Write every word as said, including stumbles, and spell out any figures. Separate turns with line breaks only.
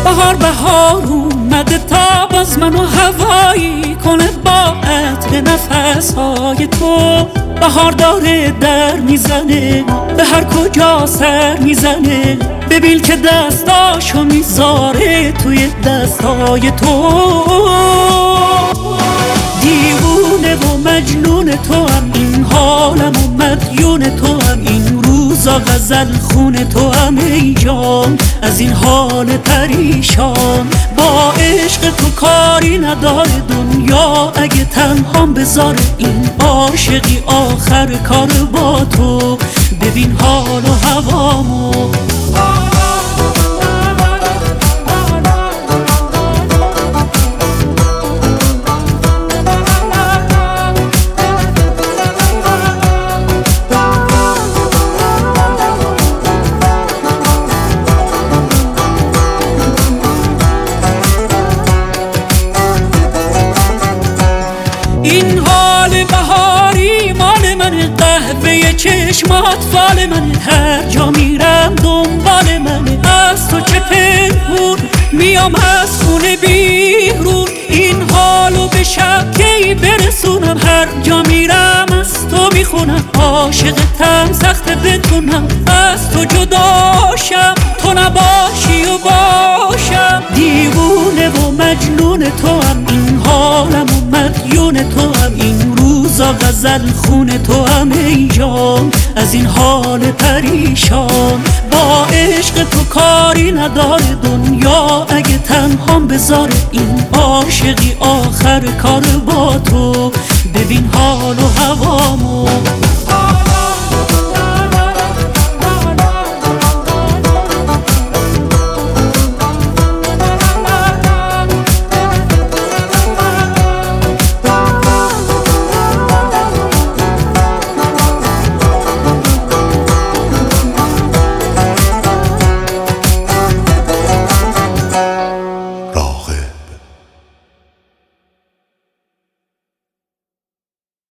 بهار بهار اومده تا باز منو هوایی کنه با عطر نفسهای تو. بهار داره در میزنه به هر کجا سر میزنه، ببین که دستاشو میذاره توی دستای تو. دیوونه و مجنون تو هم این حالم و مدیون تو هم این روزا غزل خون تو هم ای جان از این حال پریشان. با عشق تو کاری نداره دنیا اگه تنهام بذاره این عاشقی آخر کار با تو. ببین حال و هوامو این حال بهاری مال من، قهوه چشمات فال من، هر جا میرم دنبال من، از تو چه پنهون میام از خونه بیرون. این حالو به شب کی برسونم، هر جا میرم از تو میخونم، عاشقتم سخت بتونم از تو جداشم، تو نباشی و باشم. دیوونه و مجنون تو هم این حالم و مدیون تو هم این روزا غزل خون تو هم ای جان از این حال پریشان. با عشق تو کاری نداره دنیا اگه تنهام بذاره این عاشقی آخر کار با تو. ببین حال و هوامو